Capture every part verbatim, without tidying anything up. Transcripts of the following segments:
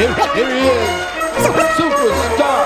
Here he is, superstar.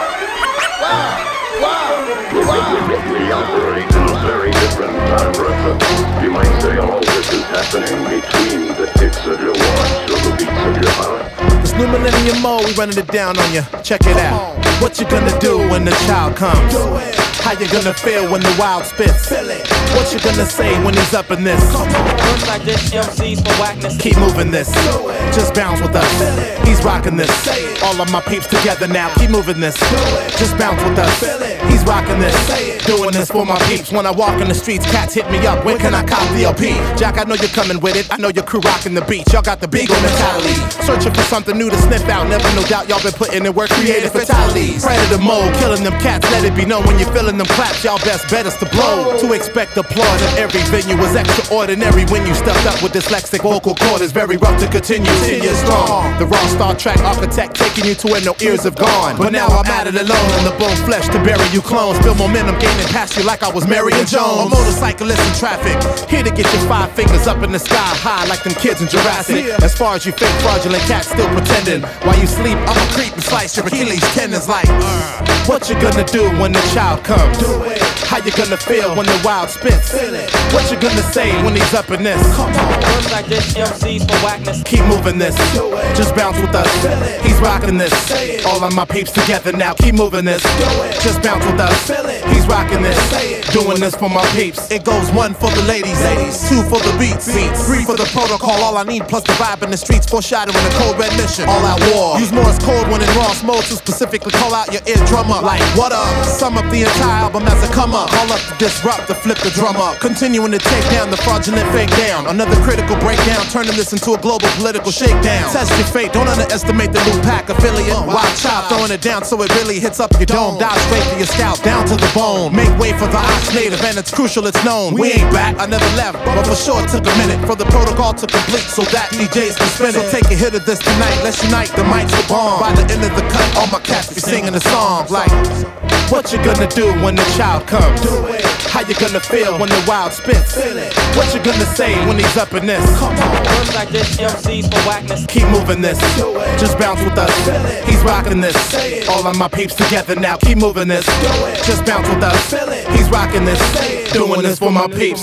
Wow, wow, wow. We operate in a very different time, Russia. You might say all this is happening between the ticks of your watch or the beats of your heart. This new millennium mode, we running it down on you. Check it out. What you gonna do when the child comes? How you gonna feel when the wild spits? What you gonna say when he's up in this? Looks like this M C's for whackness. Keep moving this. Just bounce with us. He's rocking this. All of my peeps together now. Keep moving this. Just bounce with us. He's rocking this. Doing this for my peeps. When I walk in the streets, cats hit me up. When can I cop the L P? Jack, I know you're coming with it. I know your crew rocking the beat. Y'all got the Beagle mentality. Searching for something new to sniff out. Never no doubt y'all been putting in work. Creative fatalities. Predator mode. Killing them cats. Let it be known when you're feeling them claps. Y'all best bet us to blow. To expect applause in every venue was extraordinary. When you stepped up with dyslexic vocal cord, is very rough to continue. Ten years strong. The raw Star Trek architect taking you to where no ears have gone. But now I'm at it alone in the bone flesh to bury you clones. Feel momentum gaining past you like I was Marion Jones. A motorcyclist in traffic, here to get your five fingers up in the sky high like them kids in Jurassic. As far as you fake fraudulent cats still pretending. While you sleep, I'ma creep and slice your Achilles tendons like uh, what you gonna do when the child comes? How you gonna feel when the wild spits? What you gonna say when he's up in this? Looks like this M C's for whackness. Keep moving this. Just bounce with us. He's rocking this. All of my peeps together now. Keep moving this. Just bounce with us. He's rocking this. Doing this for my peeps. It goes one for the ladies, two for the beats, three for the protocol. All I need plus the vibe in the streets. Foreshadowing a cold red mission. All out war. Use Morse code when in Ross mode to specifically call out your eardrum up. Like what up? Sum up the entire album as a come up. Call up to disrupt, to flip the drum up. Continuing to take down the fraudulent fake down. Another critical breakdown, turning this into a global political shakedown. Test your fate, don't underestimate the new pack affiliate. Wild child, throwing it down so it really hits up your dome. Dive straight to your scalp, down to the bone. Make way for the ox native, and it's crucial it's known. We ain't back, I never left, but for sure it took a minute for the protocol to complete so that D Js can spin it. So take a hit of this tonight, let's unite, the mics will bomb. By the end of the cut, all my cats be singing the songs like what you gonna do when the child comes? How you gonna feel when the wild spits? What you gonna say when he's up in this? Looks like this M C's for whackness. Keep moving this. Just bounce with us. He's rocking this. All of my peeps together now. Keep moving this. Just bounce with us. He's rocking this. Doing this for my peeps.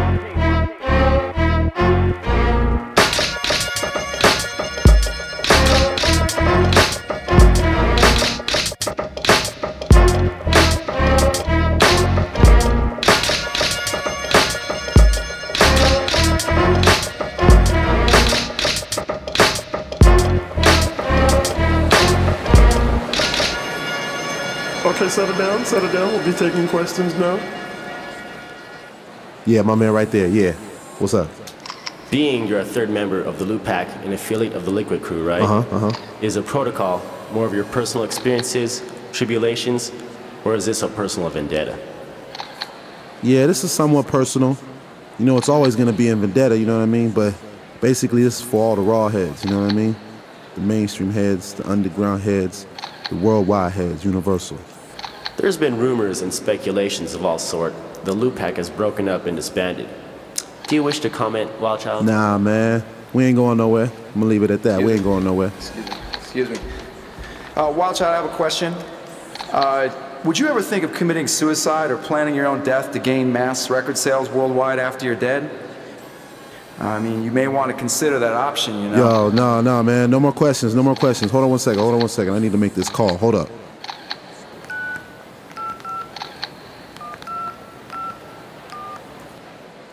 Okay, settle down, settle down. We'll be taking questions now. Yeah, my man right there, yeah. What's up? Being you're a third member of the Loop Pack, an affiliate of the Liquid Crew, right? Uh-huh, uh-huh. Is a protocol more of your personal experiences, tribulations, or is this a personal vendetta? Yeah, this is somewhat personal. You know, it's always gonna be in vendetta, you know what I mean? But basically this is for all the raw heads, you know what I mean? The mainstream heads, the underground heads, the worldwide heads, universal. There's been rumors and speculations of all sort. The Loop Pack has broken up and disbanded. Do you wish to comment, Wildchild? Nah, man. We ain't going nowhere. I'm gonna leave it at that. Excuse we ain't me. going nowhere. Excuse me. Excuse me. Uh, Wildchild, I have a question. Uh, would you ever think of committing suicide or planning your own death to gain mass record sales worldwide after you're dead? I mean, you may want to consider that option, you know? Yo, no, no, man. No more questions. No more questions. Hold on one second. Hold on one second. I need to make this call. Hold up.